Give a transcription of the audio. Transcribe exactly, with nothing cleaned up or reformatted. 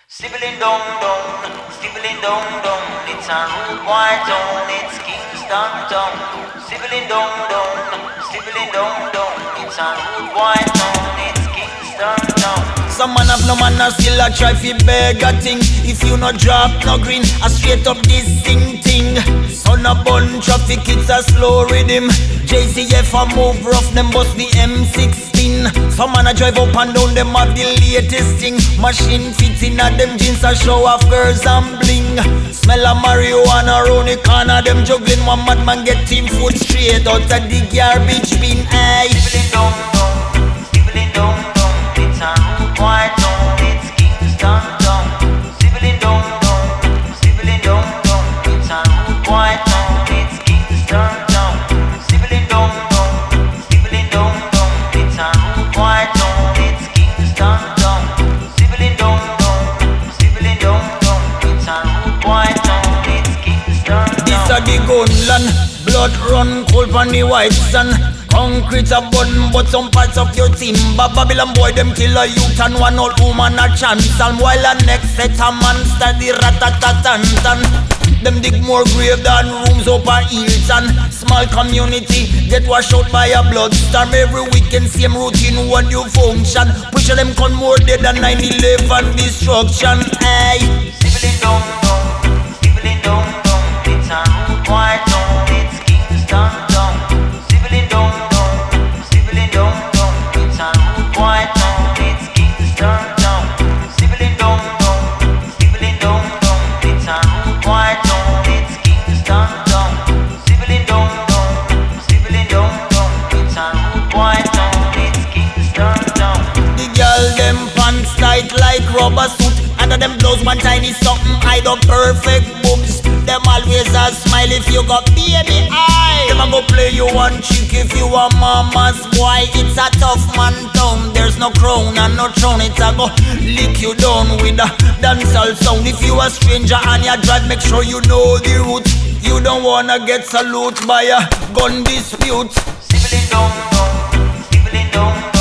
Stibbling down, down, stibbling down, down. It's a rude boy town, it's Kingston town. Stibbling down, down, stibbling down, down. It's a rude boy town, it's Kingston town. Some man have no man and still a try fi beg a thing. If you no drop no green, a straight up this thing thing. Son a bun traffic, it's a slow rhythm. J C F a move rough, them bust the M sixteen. Some man a drive up and down, them have the latest thing. Machine fits in at them jeans a show off girls and bling. Smell a marijuana round the corner, them juggling. One madman get team food straight out of the garbage bin. Aye. Stibbling down, down, stibbling down, down. It's a rude boy town, it's Kingston town. Stibbling down, down, stibbling down, down. It's a rude boy town, it's Kingston town. Stibbling down, down, stibbling down, down. It's a rude boy town, it's Kingston town. Stibbling down, down, stibbling down, down. It's a rude boy town, it's Kingston town. This a the gunland, blood run cold on the white sun. Concrete a button, but some parts of your team. But Babylon boy, them kill a youth and one old woman a chance. And while a next set a man study rat-a-tat-tan-tan. Them dig more grave than rooms up a Hilton. Small community get washed out by a blood storm. Every weekend same routine, one new function. Push them con more dead than nine eleven destruction. Aye. Stibbling down, down, stibbling down, down. It's a rude boy town, it's Kingston town. Stibbling down, down, stibbling down, down. It's a rude boy town, it's Kingston town. Stibbling down, down, stibbling down, down. It's a rude boy town, it's Kingston town. Stibbling down, down, stibbling down, down. It's a rude boy town, it's Kingston town. The girl them pants tight like rubber suit. Under them blouse one tiny something hide up perfect boobs. Them always a smile if you got baby eye. Them a go play you one chick if you a mama's boy. It's a tough man town. There's no crown and no throne. It's a go lick you down with a dancehall sound. If you a stranger and you drive, make sure you know the route. You don't wanna get salute by a gun dispute. Stibbling down, down, stibbling down, down.